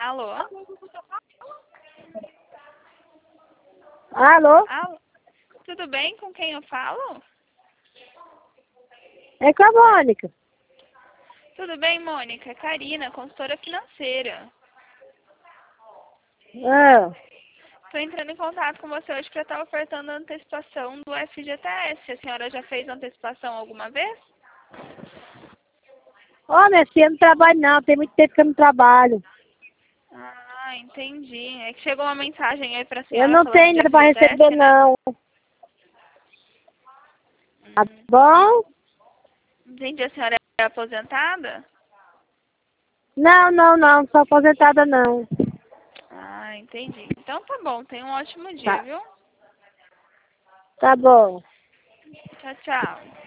Alô? Alô? Alô? Tudo bem? Com quem eu falo? É com a Mônica. Tudo bem, Mônica? É Karina, consultora financeira. Ah, Estou entrando em contato com você hoje para estar ofertando a antecipação do FGTS. A senhora já fez antecipação alguma vez? minha filha, eu não trabalho não. Tem muito tempo que eu não trabalho. Ah, entendi. É que chegou uma mensagem aí para a Eu senhora não falando tenho de nada para receber, FGTS, né? não. Tá bom? Entendi. A senhora é aposentada? Não sou aposentada, não. Ah, entendi. Então tá bom. Tenha um ótimo dia, Tá, viu? tá bom. Tchau, tchau.